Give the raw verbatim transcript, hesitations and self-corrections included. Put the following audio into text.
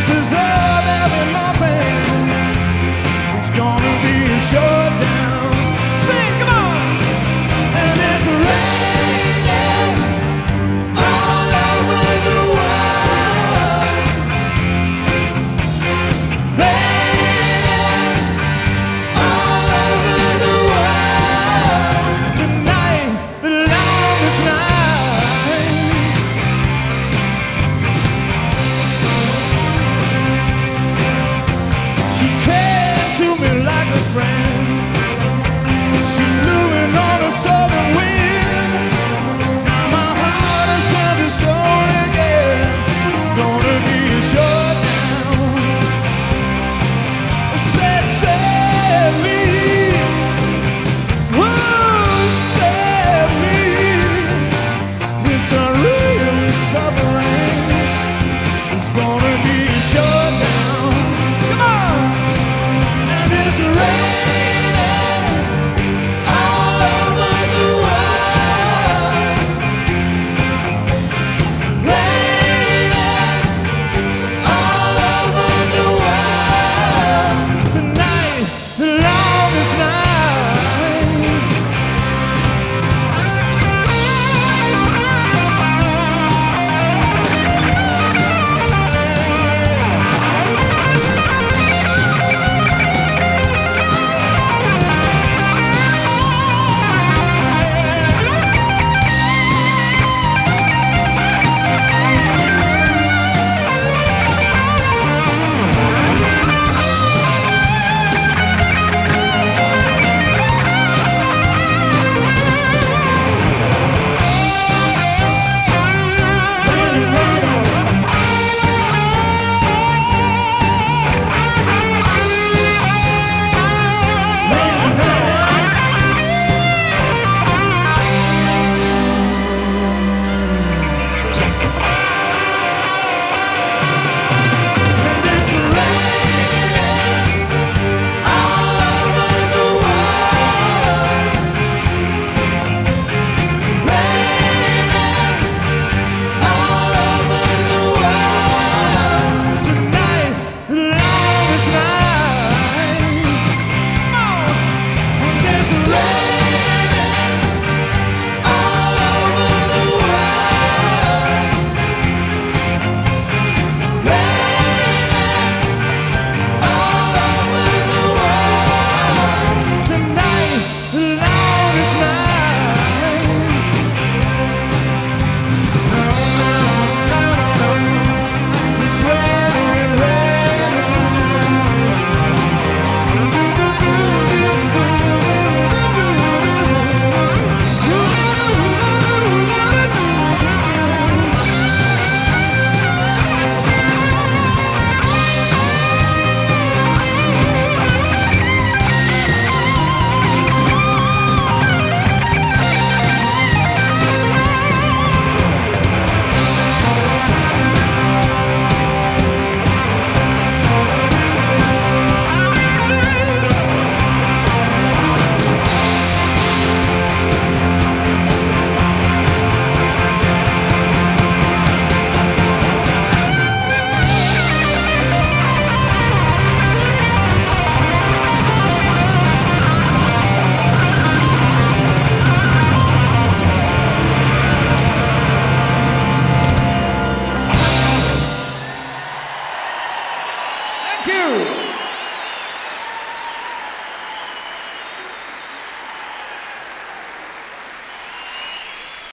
says that every morning it's gonna be a showdown. Sing, come on! And it's raining all over the world. Raining all over the world. Tonight, the longest night. She came to me like a friend. She blew in on a southern wind. My heart has turned to stone again. It's gonna be a showdown. I said, save me. Oh, save me. It's a really suffering. It's gonna be a showdown.